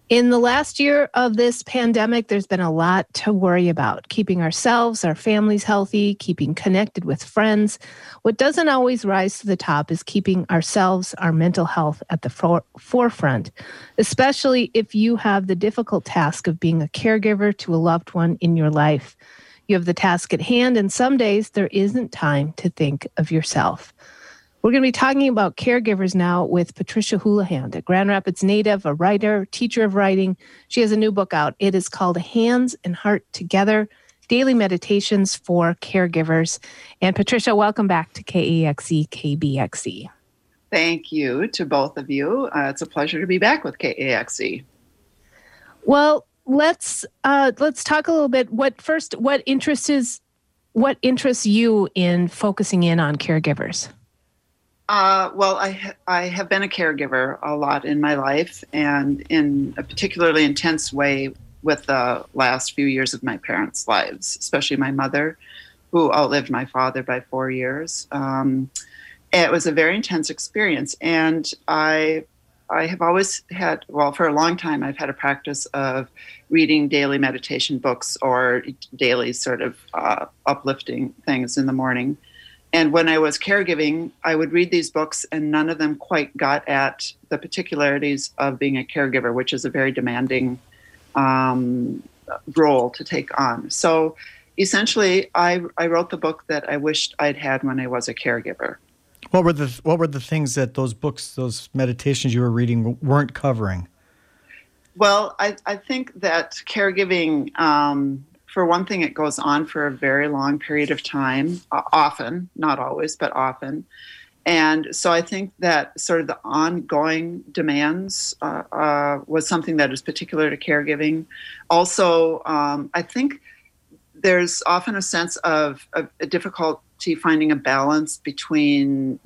In the last year of this pandemic, there's been a lot to worry about. Keeping ourselves, our families healthy, keeping connected with friends. What doesn't always rise to the top is keeping ourselves, our mental health at the forefront, especially if you have the difficult task of being a caregiver to a loved one in your life. You have the task at hand, and some days there isn't time to think of yourself. We're going to be talking about caregivers now with Patricia Houlihan, a Grand Rapids native, a writer, teacher of writing. She has a new book out. It is called Hands and Heart Together, Daily Meditations for Caregivers. And Patricia, welcome back to KAXE, KBXE. Thank you to both of you. It's a pleasure to be back with KAXE. Well, let's talk a little bit. What interests you in focusing in on caregivers? Well, I have been a caregiver a lot in my life, and in a particularly intense way with the last few years of my parents' lives, especially my mother, who outlived my father by 4 years. It was a very intense experience, and I have always had, well, for a long time, I've had a practice of reading daily meditation books or daily sort of uplifting things in the morning. And when I was caregiving, I would read these books and none of them quite got at the particularities of being a caregiver, which is a very demanding role to take on. So essentially, I wrote the book that I wished I'd had when I was a caregiver. What were the things that those books, those meditations you were reading weren't covering? Well, I think that caregiving, for one thing, it goes on for a very long period of time, often, not always, but often. And so I think that sort of the ongoing demands was something that is particular to caregiving. Also, I think there's often a sense of a difficulty finding a balance between,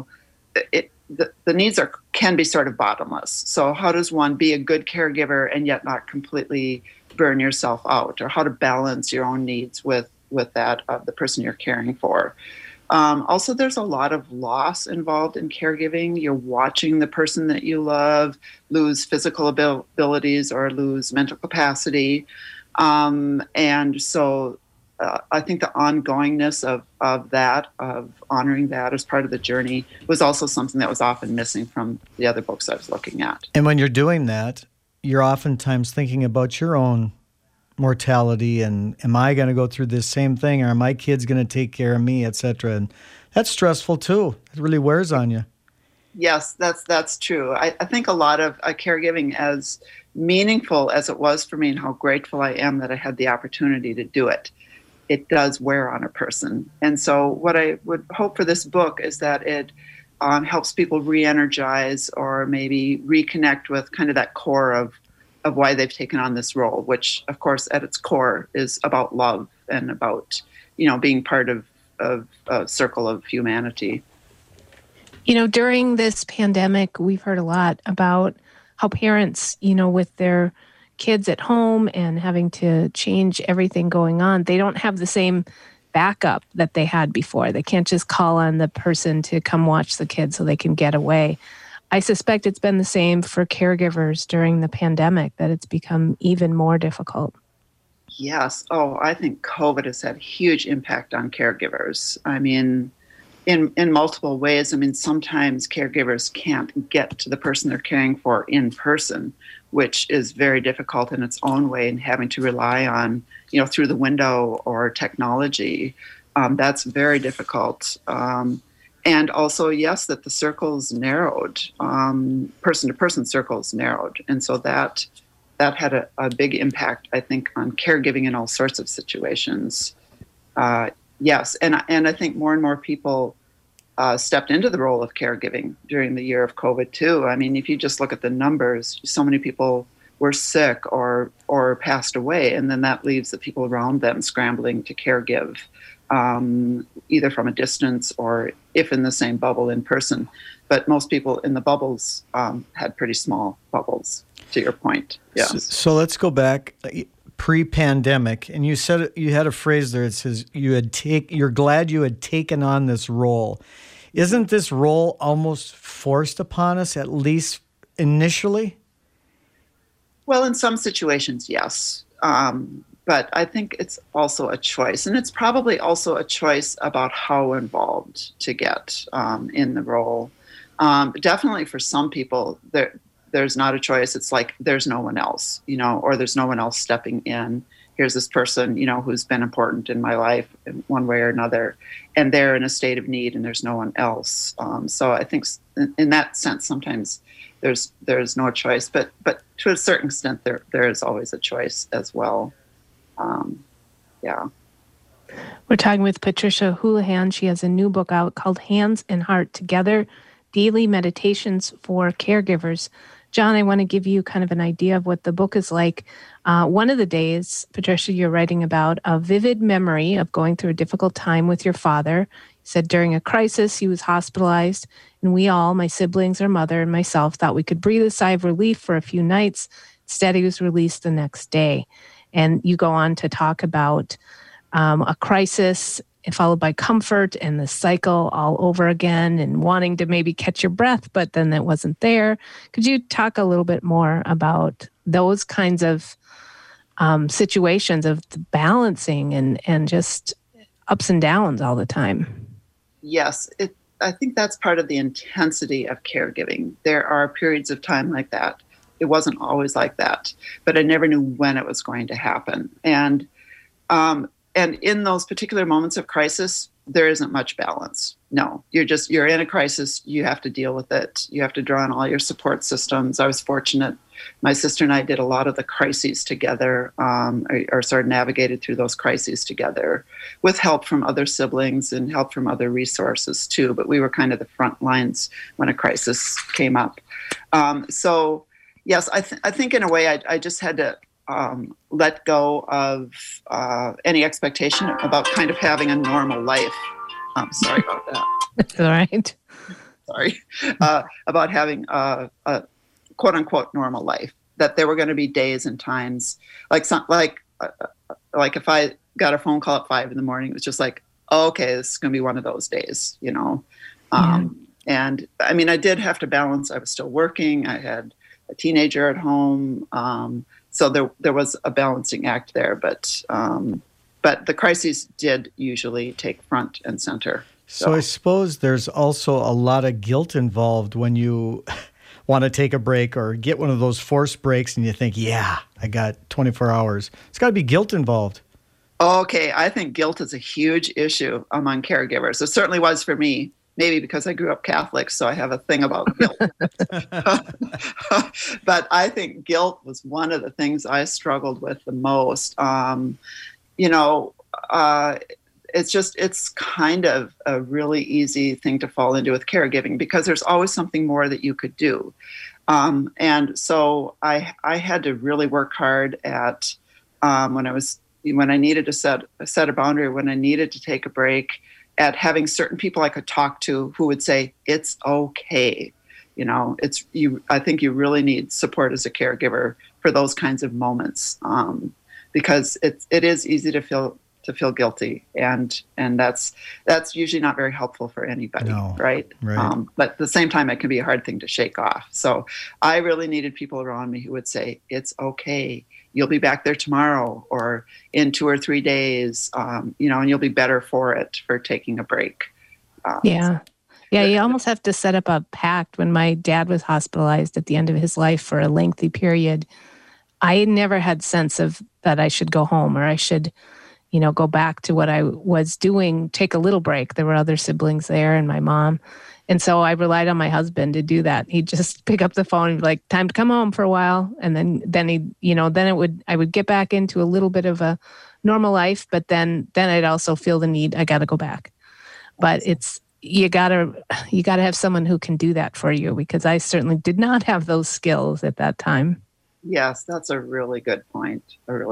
the needs can be sort of bottomless. So how does one be a good caregiver and yet not completely burn yourself out, or how to balance your own needs with that of the person you're caring for? Also, there's a lot of loss involved in caregiving. You're watching the person that you love lose physical abilities or lose mental capacity. And so I think the ongoingness of that, of honoring that as part of the journey, was also something that was often missing from the other books I was looking at. And when you're doing that, you're oftentimes thinking about your own mortality and am I going to go through this same thing, or are my kids going to take care of me, et cetera. And that's stressful too. It really wears on you. Yes, that's true. I think a lot of caregiving, as meaningful as it was for me and how grateful I am that I had the opportunity to do it, it does wear on a person. And so what I would hope for this book is that it helps people re-energize or maybe reconnect with kind of that core of why they've taken on this role, which, of course, at its core is about love and about, being part of a circle of humanity. During this pandemic, we've heard a lot about how parents, with their kids at home and having to change everything going on, they don't have the same backup that they had before. They can't just call on the person to come watch the kids so they can get away. I suspect it's been the same for caregivers during the pandemic, that it's become even more difficult. Yes. Oh, I think COVID has had a huge impact on caregivers. I mean, in multiple ways. I mean, sometimes caregivers can't get to the person they're caring for in person, which is very difficult in its own way, and having to rely on, through the window or technology. That's very difficult. And also, yes, that the circles narrowed, person-to-person circles narrowed. And so that had a big impact, I think, on caregiving in all sorts of situations. Yes, and I think more and more people stepped into the role of caregiving during the year of COVID too. I mean, if you just look at the numbers, so many people were sick or passed away, and then that leaves the people around them scrambling to caregive, either from a distance or if in the same bubble in person. But most people in the bubbles had pretty small bubbles, to your point. Yes. So let's go back pre-pandemic, and you said you had a phrase there. It says you're glad you had taken on this role. Isn't this role almost forced upon us, at least initially? Well, in some situations, yes. But I think it's also a choice. And it's probably also a choice about how involved to get in the role. Definitely for some people, there's not a choice. It's like there's no one else, or there's no one else stepping in. Here's this person, who's been important in my life in one way or another, and they're in a state of need and there's no one else. So I think in that sense, sometimes there's no choice, but to a certain extent, there is always a choice as well. Yeah. We're talking with Patricia Houlihan. She has a new book out called Hands and Heart Together, Daily Meditations for Caregivers. John, I want to give you kind of an idea of what the book is like. One of the days, Patricia, you're writing about a vivid memory of going through a difficult time with your father. You said during a crisis, he was hospitalized, and we all, my siblings, our mother, and myself, thought we could breathe a sigh of relief for a few nights. Instead, he was released the next day. And you go on to talk about a crisis followed by comfort and the cycle all over again and wanting to maybe catch your breath, but then that wasn't there. Could you talk a little bit more about those kinds of situations of the balancing and just ups and downs all the time? Yes, I think that's part of the intensity of caregiving. There are periods of time like that. It wasn't always like that, but I never knew when it was going to happen. And in those particular moments of crisis, there isn't much balance. No, you're in a crisis. You have to deal with it. You have to draw on all your support systems. I was fortunate. My sister and I did a lot of the crises together, or sort of navigated through those crises together with help from other siblings and help from other resources too. But we were kind of the front lines when a crisis came up. So yes, I think in a way I just had to let go of any expectation about kind of having a normal life. Sorry about that. That's all right. Sorry. About having a quote unquote normal life, that there were going to be days and times like if I got a phone call at 5 a.m, it was just like, oh, okay, this is going to be one of those days, Yeah. And I mean, I did have to balance. I was still working. I had a teenager at home. So there was a balancing act there, but the crises did usually take front and center. So I suppose there's also a lot of guilt involved when you want to take a break or get one of those forced breaks and you think, yeah, I got 24 hours. It's got to be guilt involved. Okay, I think guilt is a huge issue among caregivers. It certainly was for me. Maybe because I grew up Catholic, so I have a thing about guilt. But I think guilt was one of the things I struggled with the most. It's kind of a really easy thing to fall into with caregiving because there's always something more that you could do. And so I had to really work hard at when I needed to set a boundary, when I needed to take a break, at having certain people I could talk to who would say, it's okay. I think you really need support as a caregiver for those kinds of moments, because it is easy to feel guilty, and that's usually not very helpful for anybody, No, right? But at the same time, it can be a hard thing to shake off. So I really needed people around me who would say, it's okay. You'll be back there tomorrow or in 2 or 3 days, and you'll be better for taking a break. Yeah. Yeah, you almost have to set up a pact. When my dad was hospitalized at the end of his life for a lengthy period, I never had sense of that I should go home or I should, go back to what I was doing, take a little break. There were other siblings there and my mom. And so I relied on my husband to do that. He'd just pick up the phone and be like, time to come home for a while. And then I would get back into a little bit of a normal life, but then I'd also feel the need, I got to go back. But you gotta have someone who can do that for you, because I certainly did not have those skills at that time. Yes, that's a really good point.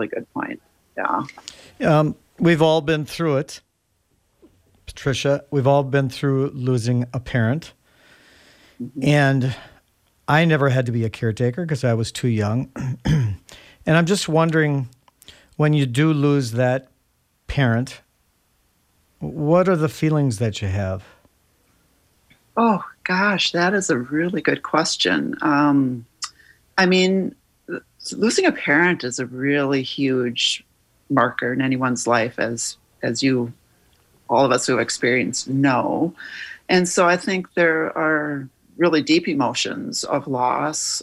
Yeah. We've all been through it. Patricia, we've all been through losing a parent. Mm-hmm. And I never had to be a caretaker because I was too young. And I'm just wondering, when you do lose that parent, what are the feelings that you have? Oh, gosh, that is a really good question. I mean, So losing a parent is a really huge marker in anyone's life, as you, all of us who have experienced know. And so I think there are really deep emotions of loss.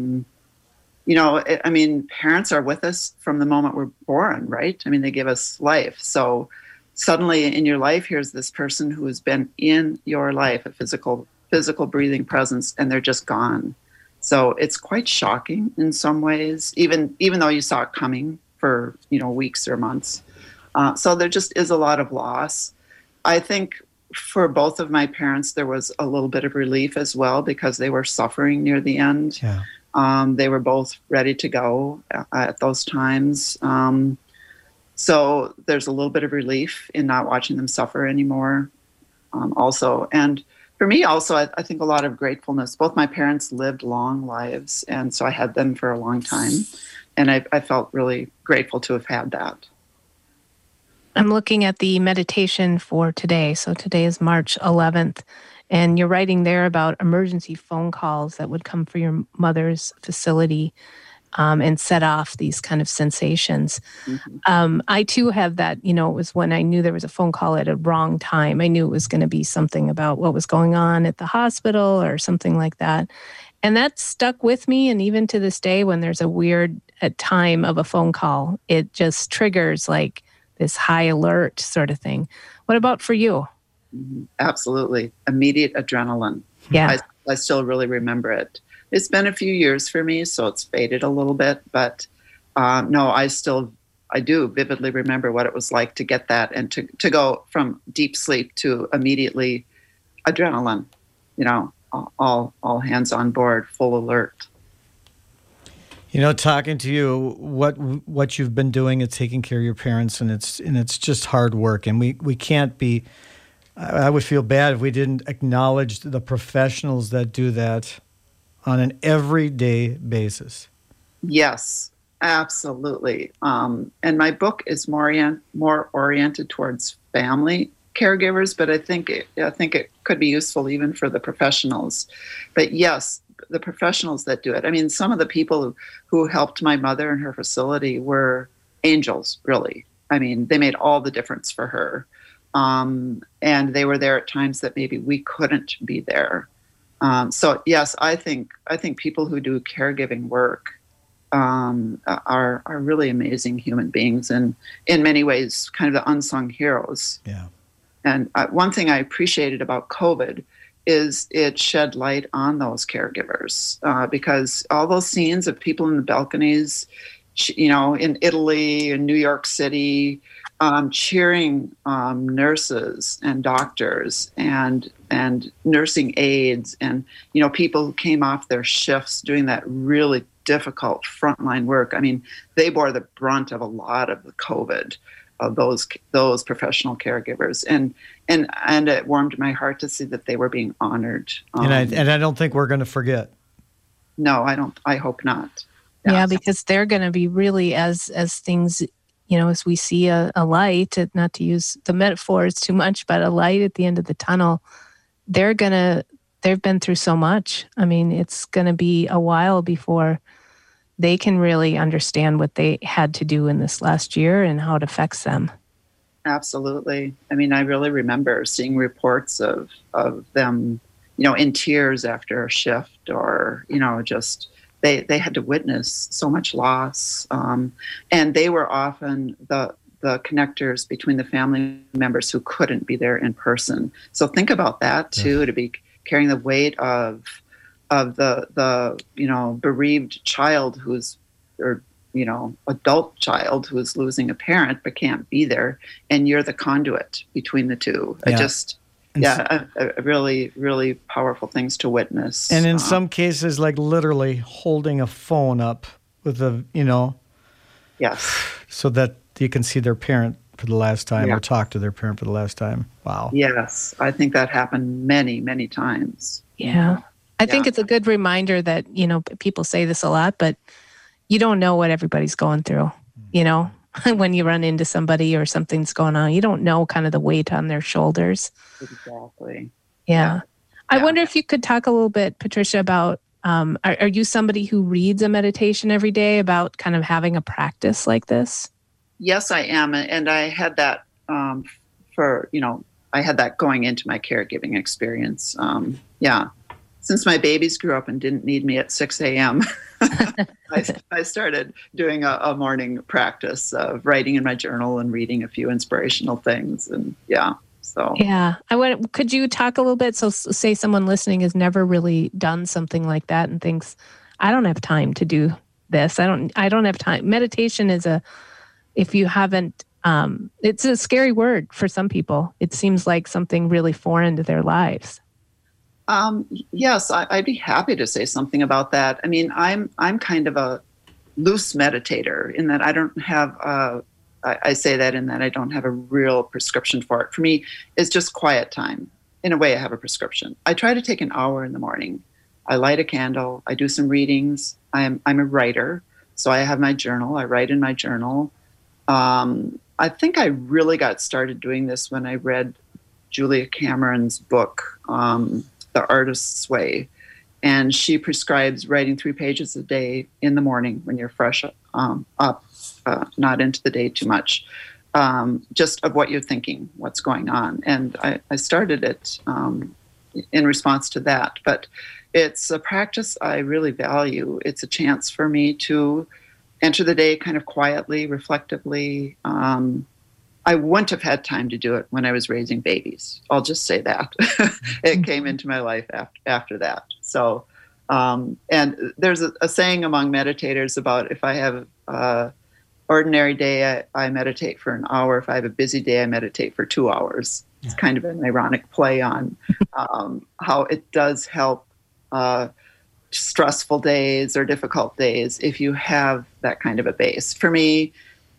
I mean, parents are with us from the moment we're born, right? I mean, they give us life. So suddenly in your life, here's this person who has been in your life, a physical breathing presence, and they're just gone. So it's quite shocking in some ways, even though you saw it coming for, weeks or months. So there just is a lot of loss. I think for both of my parents, there was a little bit of relief as well because they were suffering near the end. Yeah. They were both ready to go at those times. So there's a little bit of relief in not watching them suffer anymore also. And for me also, I think a lot of gratefulness. Both my parents lived long lives, and so I had them for a long time. And I felt really grateful to have had that. I'm looking at the meditation for today. So today is March 11th. And you're writing there about emergency phone calls that would come for your mother's facility and set off these kind of sensations. Mm-hmm. I too have that, it was when I knew there was a phone call at a wrong time. I knew it was going to be something about what was going on at the hospital or something like that. And that stuck with me. And even to this day, when there's a weird time of a phone call, it just triggers like this high alert sort of thing. What about for you? Absolutely. Immediate adrenaline. Yeah. I still really remember it. It's been a few years for me, so it's faded a little bit, but no, I do vividly remember what it was like to get that and to go from deep sleep to immediately adrenaline, all hands on board, full alert. Talking to you, what you've been doing is taking care of your parents, and it's just hard work, and we can't be. I would feel bad if we didn't acknowledge the professionals that do that on an everyday basis. Yes, absolutely. And my book is more oriented towards family caregivers, but I think it could be useful even for the professionals. But yes, the professionals that do it. I mean, some of the people who helped my mother in her facility were angels, really. I mean, they made all the difference for her. And they were there at times that maybe we couldn't be there. So yes, I think people who do caregiving work are really amazing human beings, and in many ways, kind of the unsung heroes. Yeah. And one thing I appreciated about COVID is it shed light on those caregivers because all those scenes of people in the balconies, in Italy and New York City, cheering nurses and doctors and nursing aides and people who came off their shifts doing that really difficult frontline work. I mean, they bore the brunt of a lot of the COVID of those professional caregivers, and it warmed my heart to see that they were being honored. And I don't think we're going to forget. No, I don't. I hope not. Yeah, because they're going to be really as things. As we see a light, not to use the metaphors too much, but a light at the end of the tunnel, they've been through so much. I mean, it's going to be a while before they can really understand what they had to do in this last year and how it affects them. Absolutely. I mean, I really remember seeing reports of them, in tears after a shift or, just they had to witness so much loss. And they were often the connectors between the family members who couldn't be there in person. So think about that too, to be carrying the weight of the bereaved child adult child who's losing a parent but can't be there, and you're the conduit between the two. Really, really powerful things to witness. And in some cases, like literally holding a phone up with yes, so that you can see their parent for the last time or talk to their parent for the last time. Wow. Yes, I think that happened many, many times. Yeah. I think it's a good reminder that, people say this a lot, but you don't know what everybody's going through, when you run into somebody or something's going on, you don't know kind of the weight on their shoulders. Exactly. Yeah. I wonder if you could talk a little bit, Patricia, about Are you somebody who reads a meditation every day about kind of having a practice like this? Yes, I am. And I had that I had that going into my caregiving experience. Yeah. Since my babies grew up and didn't need me at 6 a.m., I started doing a morning practice of writing in my journal and reading a few inspirational things. And yeah, so. Yeah. Could you talk a little bit? So say someone listening has never really done something like that and thinks, I don't have time to do this. I don't have time. Meditation is if you haven't, it's a scary word for some people. It seems like something really foreign to their lives. Yes, I'd be happy to say something about that. I mean, I'm kind of a loose meditator in that I don't have I say that in that I don't have a real prescription for it. For me, it's just quiet time. In a way, I have a prescription. I try to take an hour in the morning. I light a candle. I do some readings. I'm a writer, so I have my journal. I write in my journal. I think I really got started doing this when I read Julia Cameron's book, The Artist's Way. And she prescribes writing 3 pages a day in the morning when you're fresh up, not into the day too much, just of what you're thinking, what's going on. And I started it in response to that. But it's a practice I really value. It's a chance for me to enter the day kind of quietly, reflectively. I wouldn't have had time to do it when I was raising babies. I'll just say that. It came into my life after that. So, and there's a saying among meditators about if I have an ordinary day, I meditate for an hour. If I have a busy day, I meditate for 2 hours. It's kind of an ironic play on how it does help stressful days or difficult days if you have that kind of a base. For me,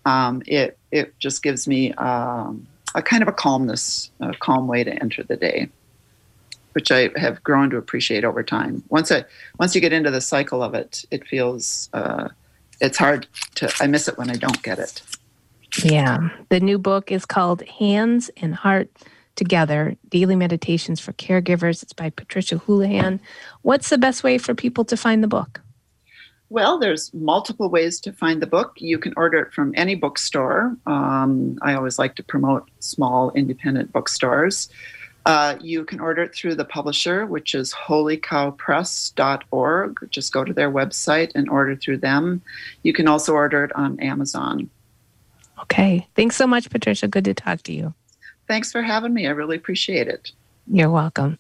it just gives me a kind of a calmness, a calm way to enter the day, which I have grown to appreciate over time. Once you get into the cycle of it, it feels it's hard I miss it when I don't get it. Yeah. The new book is called Hands and Heart Together, Daily Meditations for Caregivers. It's by Patricia Houlihan. What's the best way for people to find the book? Well, there's multiple ways to find the book. You can order it from any bookstore. I always like to promote small independent bookstores. You can order it through the publisher, which is holycowpress.org. Just go to their website and order through them. You can also order it on Amazon. Okay. Thanks so much, Patricia. Good to talk to you. Thanks for having me. I really appreciate it. You're welcome.